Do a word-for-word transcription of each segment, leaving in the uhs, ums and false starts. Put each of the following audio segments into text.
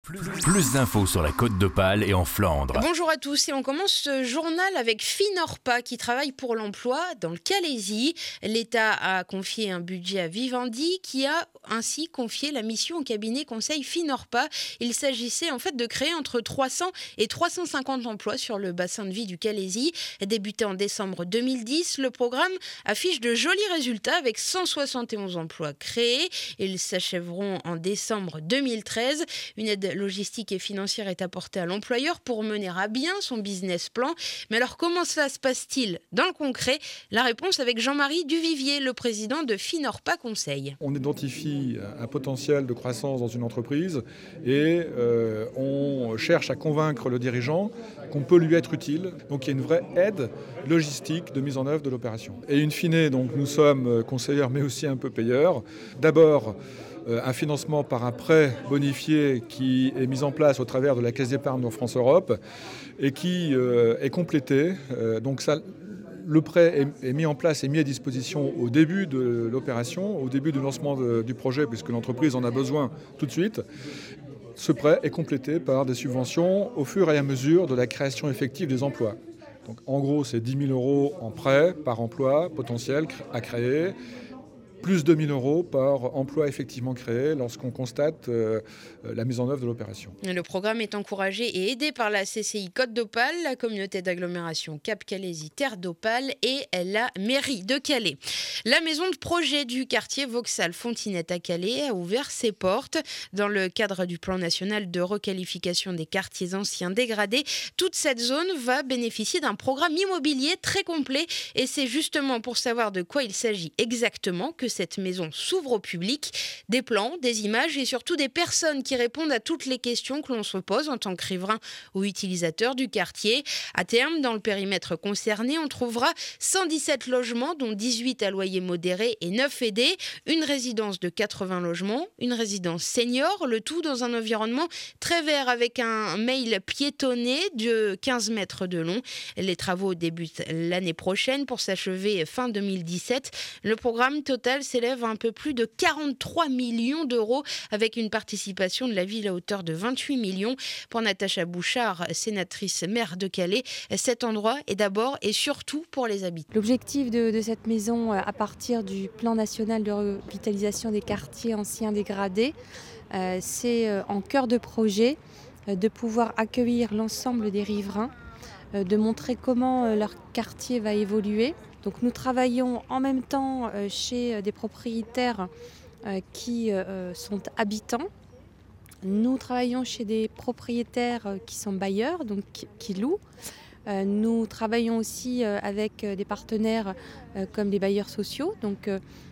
Plus, plus d'infos sur la Côte d'Opale et en Flandre. Bonjour à tous et on commence ce journal avec Finorpa qui travaille pour l'emploi dans le Calaisis. L'État a confié un budget à Vivendi qui a ainsi confié la mission au cabinet conseil Finorpa. Il s'agissait en fait de créer entre trois cents et trois cent cinquante emplois sur le bassin de vie du Calaisis. Débuté en décembre deux mille dix, le programme affiche de jolis résultats avec cent soixante et onze emplois créés. Ils s'achèveront en décembre deux mille treize. Une aide logistique et financière est apportée à l'employeur pour mener à bien son business plan. Mais alors comment cela se passe-t-il dans le concret? La réponse avec Jean-Marie Duvivier, le président de Finorpa Conseil. On identifie un potentiel de croissance dans une entreprise et euh, on cherche à convaincre le dirigeant qu'on peut lui être utile. Donc il y a une vraie aide logistique de mise en œuvre de l'opération. Et in fine, donc, nous sommes conseilleurs mais aussi un peu payeurs. D'abord, un financement par un prêt bonifié qui est mis en place au travers de la Caisse d'épargne de France Europe et qui euh, est complété. Euh, donc ça, le prêt est, est mis en place et mis à disposition au début de l'opération, au début du lancement de, du projet, puisque l'entreprise en a besoin tout de suite. Ce prêt est complété par des subventions au fur et à mesure de la création effective des emplois. Donc, en gros, c'est dix mille euros en prêt par emploi potentiel à créer, plus deux mille euros par emploi effectivement créé lorsqu'on constate euh, la mise en œuvre de l'opération. Le programme est encouragé et aidé par la C C I Côte d'Opale, la communauté d'agglomération Cap-Calaisis Terre d'Opale et la mairie de Calais. La maison de projet du quartier Vauxhall-Fontinette à Calais a ouvert ses portes. Dans le cadre du plan national de requalification des quartiers anciens dégradés, toute cette zone va bénéficier d'un programme immobilier très complet et c'est justement pour savoir de quoi il s'agit exactement que cette maison s'ouvre au public. Des plans, des images et surtout des personnes qui répondent à toutes les questions que l'on se pose en tant que riverain ou utilisateur du quartier. À terme, dans le périmètre concerné, on trouvera cent dix-sept logements, dont dix-huit à loyer modéré et neuf aidés, une résidence de quatre-vingts logements, une résidence senior, le tout dans un environnement très vert avec un mail piétonné de quinze mètres de long. Les travaux débutent l'année prochaine pour s'achever fin deux mille dix-sept. Le programme total s'élève à un peu plus de quarante-trois millions d'euros avec une participation de la ville à hauteur de vingt-huit millions. Pour Natacha Bouchard, sénatrice maire de Calais, cet endroit est d'abord et surtout pour les habitants. L'objectif de, de cette maison à partir du plan national de revitalisation des quartiers anciens dégradés, euh, c'est euh, en cœur de projet euh, de pouvoir accueillir l'ensemble des riverains, euh, de montrer comment euh, leur quartier va évoluer. Donc nous travaillons en même temps chez des propriétaires qui sont habitants. Nous travaillons chez des propriétaires qui sont bailleurs, donc qui louent. Nous travaillons aussi avec des partenaires comme les bailleurs sociaux, donc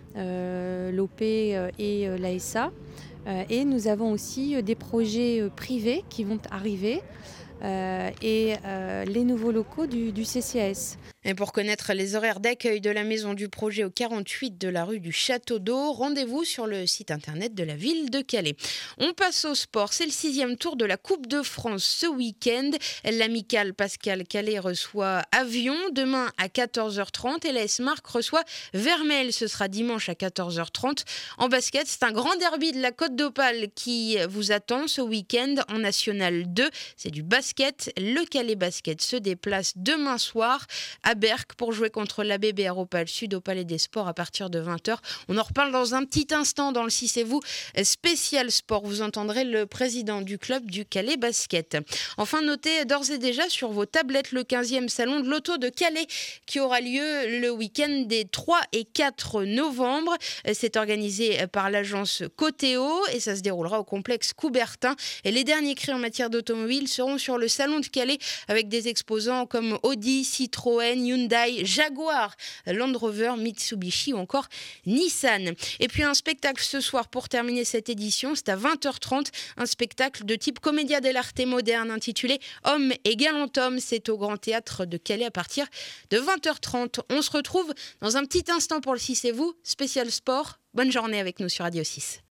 l'O P et l'A S A. Et nous avons aussi des projets privés qui vont arriver et les nouveaux locaux du, du C C S. Et pour connaître les horaires d'accueil de la maison du projet au quarante-huit de la rue du Château d'Eau, rendez-vous sur le site internet de la ville de Calais. On passe au sport. C'est le sixième tour de la Coupe de France ce week-end. L'amicale Pascal Calais reçoit Avion demain à quatorze heures trente et l'A S Marc reçoit Vermelles. Ce sera dimanche à quatorze heures trente. En basket, c'est un grand derby de la Côte d'Opale qui vous attend ce week-end en National deux. C'est du basket. Le Calais Basket se déplace demain soir à Berck pour jouer contre l'A B B R Opale Sud au Palais des Sports à partir de vingt heures. On en reparle dans un petit instant dans le Si c'est vous spécial sport. Vous entendrez le président du club du Calais Basket. Enfin, notez d'ores et déjà sur vos tablettes le quinzième salon de l'auto de Calais qui aura lieu le week-end des trois et quatre novembre. C'est organisé par l'agence Coteo et ça se déroulera au complexe Coubertin. Et les derniers cris en matière d'automobile seront sur le salon de Calais avec des exposants comme Audi, Citroën, Hyundai, Jaguar, Land Rover, Mitsubishi ou encore Nissan. Et puis un spectacle ce soir pour terminer cette édition, c'est à vingt heures trente, un spectacle de type Commedia dell'arte moderne intitulé Homme et galant homme. C'est au Grand Théâtre de Calais à partir de vingt heures trente. On se retrouve dans un petit instant pour le Si c'est vous, spécial sport. Bonne journée avec nous sur Radio six.